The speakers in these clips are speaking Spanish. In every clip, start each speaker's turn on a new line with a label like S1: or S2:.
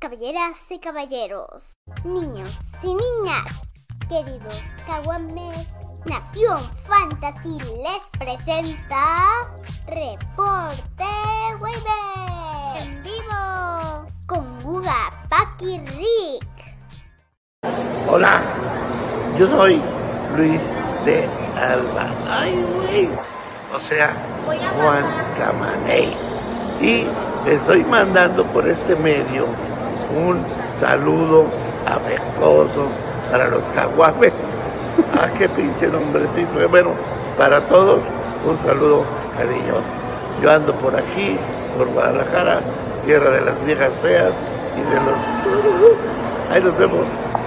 S1: caballeras y caballeros, niños y niñas, queridos caguames, Nación Fantasy les presenta Reporte Waiver en vivo con Guga, Paki, Rick.
S2: Hola, yo soy Luis de Alba. Ay, güey. O sea, Juan Camaney. Y estoy mandando por este medio un saludo afectuoso para los caguames. Ah, qué pinche nombrecito. Bueno, para todos, un saludo cariñoso. Yo ando por aquí, por Guadalajara, tierra de las viejas feas y de los... Ahí nos vemos.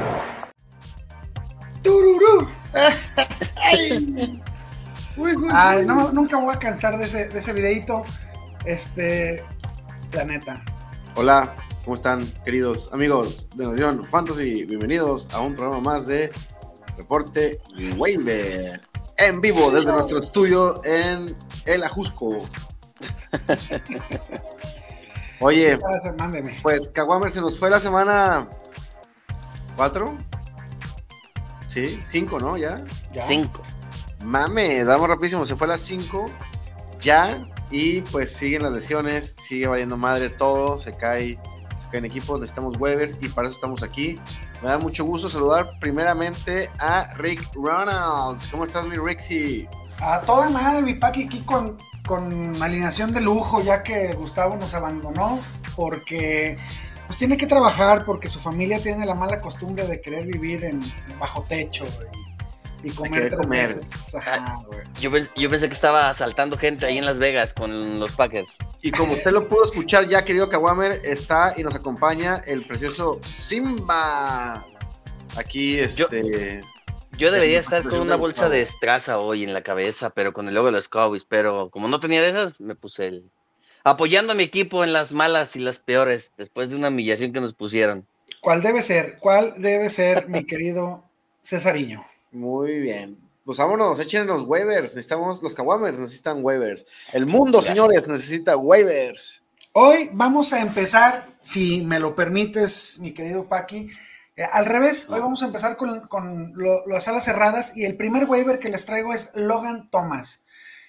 S3: ¡Tururú! Ay, no, nunca me voy a cansar de ese videito. La neta.
S4: Hola, ¿cómo están, queridos amigos de Nación Fantasy? Bienvenidos a un programa más de Reporte Waiver en vivo desde nuestro estudio en El Ajusco. Oye, pues Caguamer, se nos fue la semana 4. Sí, 5, ¿no? ¿Ya?
S5: 5.
S4: Mame, damos rapidísimo, se fue a las 5 ya, y pues siguen las lesiones, sigue valiendo madre todo, se caen equipos, necesitamos waivers y para eso estamos aquí. Me da mucho gusto saludar primeramente a Rick Ronalds. ¿Cómo estás, mi Rixy?
S3: A toda madre, mi Paqui, aquí con alineación de lujo, ya que Gustavo nos abandonó, porque pues tiene que trabajar, porque su familia tiene la mala costumbre de querer vivir bajo techo, y comer 3 veces. Ajá,
S5: yo pensé que estaba asaltando gente ahí en Las Vegas con los Packers.
S4: Y como usted lo pudo escuchar ya, querido Caguamer, está y nos acompaña el precioso Simba. Aquí,
S5: Yo debería estar con una bolsa de estraza hoy en la cabeza, pero con el logo de los Cowboys, pero como no tenía de esas, me puse apoyando a mi equipo en las malas y las peores, después de una humillación que nos pusieron.
S3: ¿Cuál debe ser, mi querido Cesariño?
S4: Muy bien. Pues vámonos, echen los waivers. Necesitamos, los Caguamers necesitan waivers. El mundo, señores, necesita waivers.
S3: Hoy vamos a empezar, si me lo permites, mi querido Paqui, al revés. Hoy vamos a empezar con las alas cerradas, y el primer waiver que les traigo es Logan Thomas.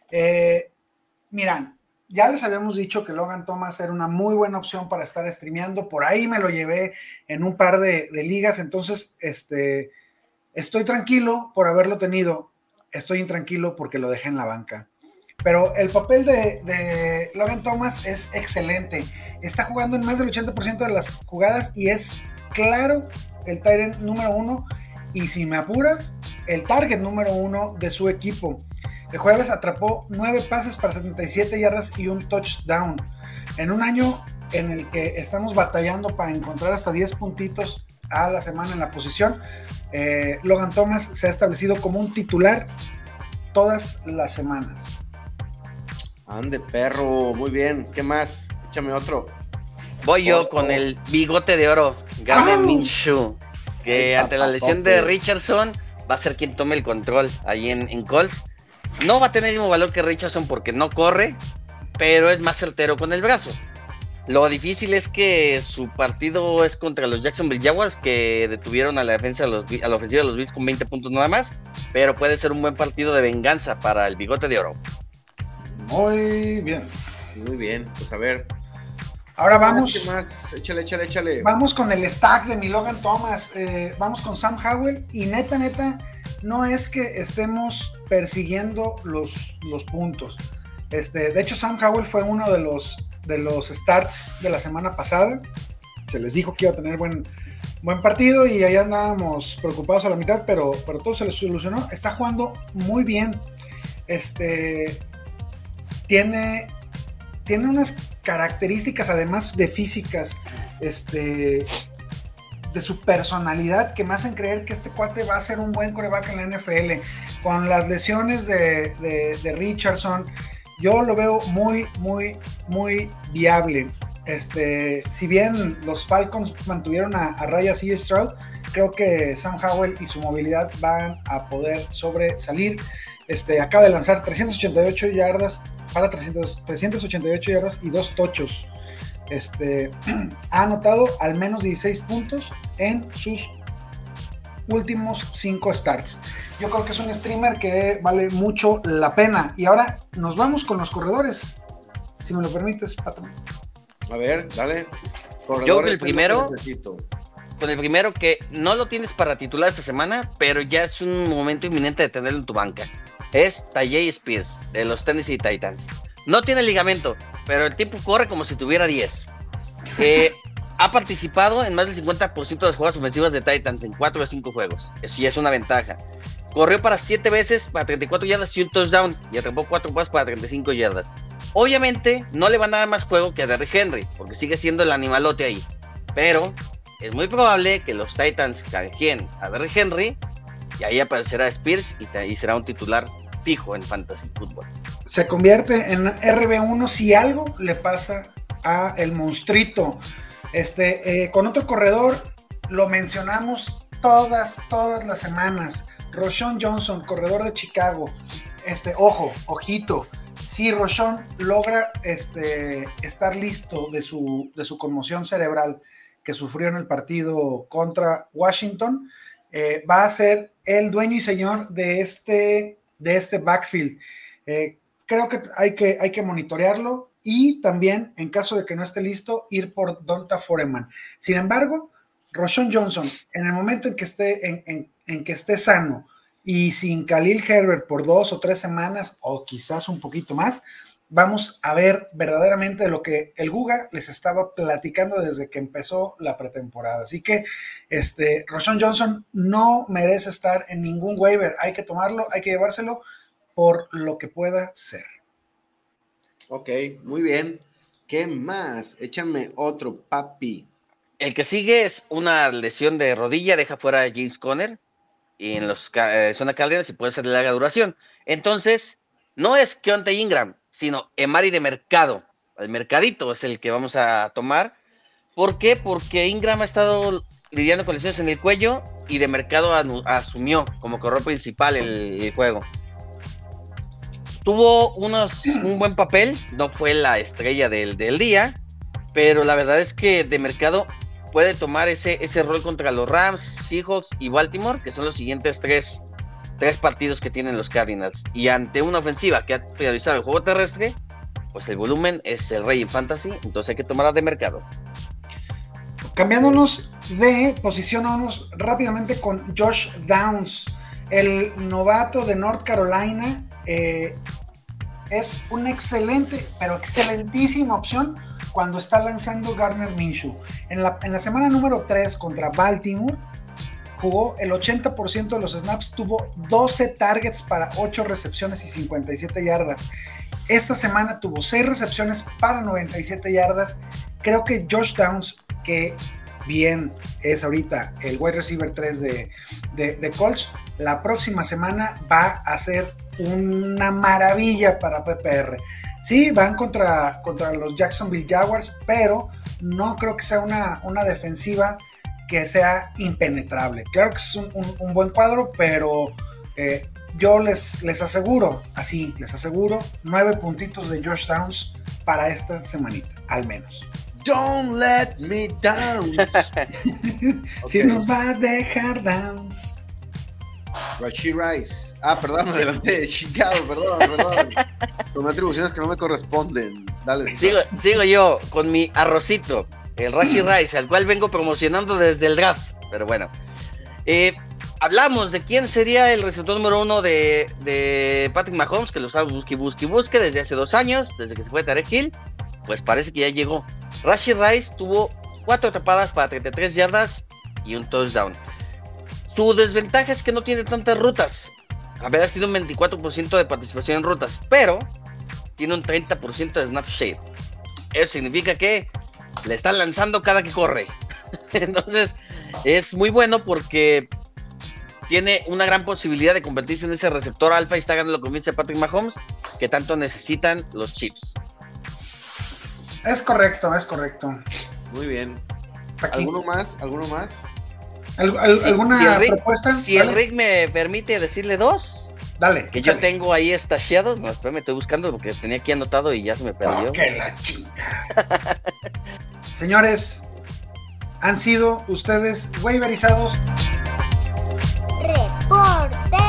S3: Miran, ya les habíamos dicho que Logan Thomas era una muy buena opción para estar streameando. Por ahí me lo llevé en un par de ligas, entonces estoy tranquilo por haberlo tenido, estoy intranquilo porque lo dejé en la banca. Pero el papel de Logan Thomas es excelente. Está jugando en más del 80% de las jugadas y es claro el tight end número 1 y, si me apuras, el target número 1 de su equipo. El jueves atrapó 9 pases para 77 yardas y un touchdown. En un año en el que estamos batallando para encontrar hasta 10 puntitos a la semana en la posición, Logan Thomas se ha establecido como un titular todas las semanas.
S4: Ande, perro, muy bien. ¿Qué más? Échame otro.
S5: Voy yo con el bigote de oro, Gardner Minshew, que ante la lesión de Richardson va a ser quien tome el control ahí en Colts. No va a tener el mismo valor que Richardson porque no corre, pero es más certero con el brazo. Lo difícil es que su partido es contra los Jacksonville Jaguars, que detuvieron a la defensa, a la ofensiva de los Bills con 20 puntos nada más, pero puede ser un buen partido de venganza para el bigote de oro.
S3: Muy bien.
S4: Muy bien, pues a ver.
S3: Ahora vamos.
S4: ¿Qué más? Échale.
S3: Vamos con el stack de mi Logan Thomas. Vamos con Sam Howell. Y neta, no es que estemos persiguiendo los puntos. De hecho, Sam Howell fue uno de los starts de la semana pasada. Se les dijo que iba a tener buen partido y ahí andábamos preocupados a la mitad, pero todo se les solucionó. Está jugando muy bien. Tiene unas características, además de físicas, de su personalidad, que me hacen creer que este cuate va a ser un buen quarterback en la NFL. Con las lesiones de Richardson, yo lo veo muy, muy, muy viable. Si bien los Falcons mantuvieron a raya CJ Stroud, creo que Sam Howell y su movilidad van a poder sobresalir. Acaba de lanzar 388 yardas para 388 yardas y 2 touchdowns. ha anotado al menos 16 puntos en sus últimos 5 starts. Yo creo que es un streamer que vale mucho la pena. Y ahora nos vamos con los corredores, si me lo permites, patrón.
S4: A ver, dale.
S5: Yo con el primero, que no lo tienes para titular esta semana, pero ya es un momento inminente de tenerlo en tu banca. Es Tyjae Spears, de los Tennessee Titans. No tiene ligamento, pero el tipo corre como si tuviera 10. Ha participado en más del 50% de las jugadas ofensivas de Titans en 4 de 5 juegos. Eso ya es una ventaja. Corrió para 7 veces para 34 yardas y un touchdown, y atrapó 4 pases para 35 yardas. Obviamente no le van a dar más juego que a Derrick Henry, porque sigue siendo el animalote ahí. Pero es muy probable que los Titans canjeen a Derrick Henry, y ahí aparecerá Spears y será un titular fijo en Fantasy Football.
S3: Se convierte en RB1 si algo le pasa a el monstruito. Con otro corredor, lo mencionamos todas las semanas. Roschon Johnson, corredor de Chicago. Ojito. Si Roschon logra estar listo de su conmoción cerebral que sufrió en el partido contra Washington, va a ser el dueño y señor de este backfield. Creo que hay que monitorearlo y también, en caso de que no esté listo, ir por Donta Foreman. Sin embargo, Roschon Johnson, en el momento en que esté sano y sin Khalil Herbert por 2 o 3 semanas, o quizás un poquito más, vamos a ver verdaderamente lo que el Guga les estaba platicando desde que empezó la pretemporada. Así que Roschon Johnson no merece estar en ningún waiver. Hay que tomarlo, hay que llevárselo por lo que pueda ser.
S4: Ok, muy bien. ¿Qué más? Échame otro, papi.
S5: El que sigue es una lesión de rodilla, deja fuera a James Conner y en los zona Cardinals y puede ser de larga duración. Entonces, no es Keontae Ingram, sino Emari de mercado. El mercadito es el que vamos a tomar. ¿Por qué? Porque Ingram ha estado lidiando con lesiones en el cuello y de mercado asumió como corredor principal el juego. Tuvo un buen papel, no fue la estrella del día, pero la verdad es que de mercado puede tomar ese rol contra los Rams, Seahawks y Baltimore, que son los siguientes tres partidos que tienen los Cardinals. Y ante una ofensiva que ha priorizado el juego terrestre, pues el volumen es el rey en fantasy, entonces hay que tomarla de mercado.
S3: Cambiándonos de posición, vamos rápidamente con Josh Downs, el novato de North Carolina. Es una excelente, pero excelentísima opción cuando está lanzando Gardner Minshew. En la semana número 3 contra Baltimore, jugó el 80% de los snaps, tuvo 12 targets para 8 recepciones y 57 yardas. Esta semana tuvo 6 recepciones para 97 yardas. Creo que Josh Downs, que bien es ahorita el wide receiver 3 de Colts, la próxima semana va a ser una maravilla para PPR. Sí, van contra los Jacksonville Jaguars, pero no creo que sea una defensiva que sea impenetrable. Claro que es un buen cuadro, pero yo les aseguro, 9 puntitos de Josh Downs para esta semanita, al menos.
S4: Don't let me down.
S3: Si nos va a dejar Downs.
S4: Rashee Rice. Perdón, me adelanté. Chicago, perdón. Con atribuciones que no me corresponden. Dale.
S5: Sigo yo con mi arrocito, el Rashee Rice, al cual vengo promocionando desde el draft. Pero bueno. Hablamos de quién sería el receptor número 1 de Patrick Mahomes, que lo estaba busque desde hace 2 años, desde que se fue Tarek Hill. Pues parece que ya llegó. Rashee Rice tuvo 4 atrapadas para 33 yardas y un touchdown. Su desventaja es que no tiene tantas rutas. Apenas tiene un 24% de participación en rutas, pero tiene un 30% de snap share. Eso significa que le están lanzando cada que corre. Entonces, es muy bueno porque tiene una gran posibilidad de convertirse en ese receptor alfa y está ganando la confianza de Patrick Mahomes que tanto necesitan los Chiefs.
S3: Es correcto.
S4: Muy bien. ¿Alguno más?
S3: ¿Alguna propuesta?
S5: Si el Rick me permite decirle 2.
S3: Dale.
S5: Que yo tengo ahí estasheados. No, espérame, estoy buscando porque tenía aquí anotado y ya se me perdió.
S3: ¡Qué la chinga! Señores, han sido ustedes waiverizados.
S1: Reporte